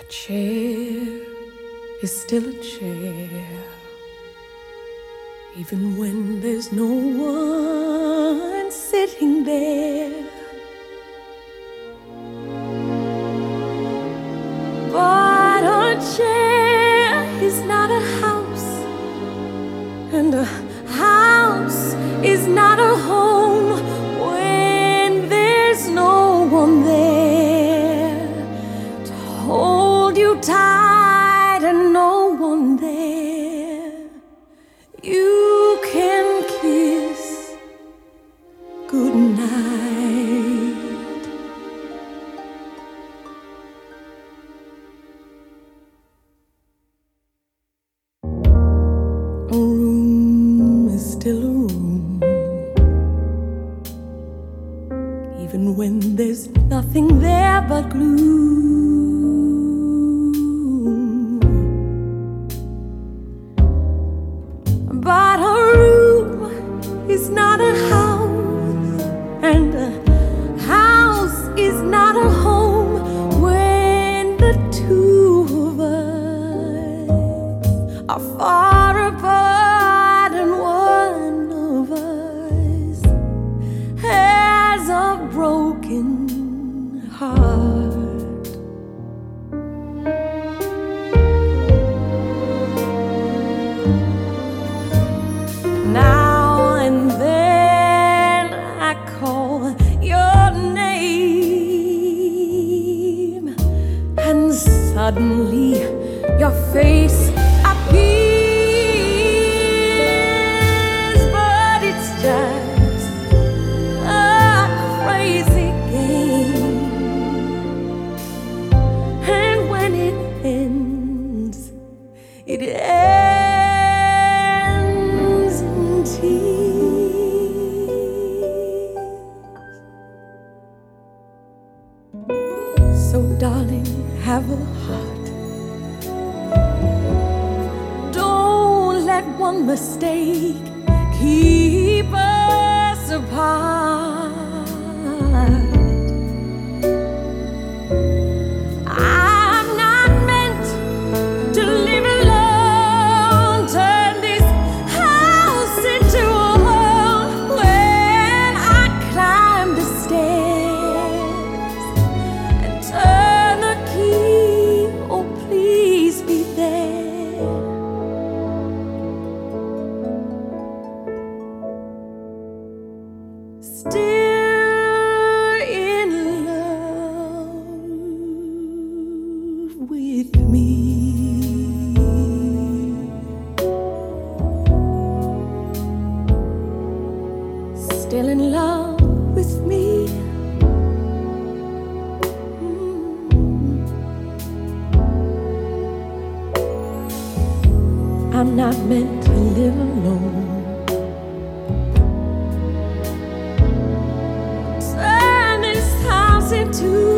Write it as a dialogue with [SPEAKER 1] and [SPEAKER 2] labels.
[SPEAKER 1] A chair is still a chair, even when there's no one sitting there. But a chair is not a house, and a house is not a home when there's no one there to hold you tight and no one there you can kiss goodnight. A room is still a room, even when there's nothing there but gloom. But a room is not a house, and a house is not a home when the two of us are far apart, and one of us has a broken heart. Now and then I call your name, and suddenly your face appears. But it's just a crazy game, and when it ends, it ends in tears. So darling, have a heart. Don't let one mistake keep us apart. I'm not meant to live alone, turn this house into a home. When I climb the stairs and turn the key, oh please be there. Still in love with me. Still in love with me. I'm not meant to live alone. Turn this house into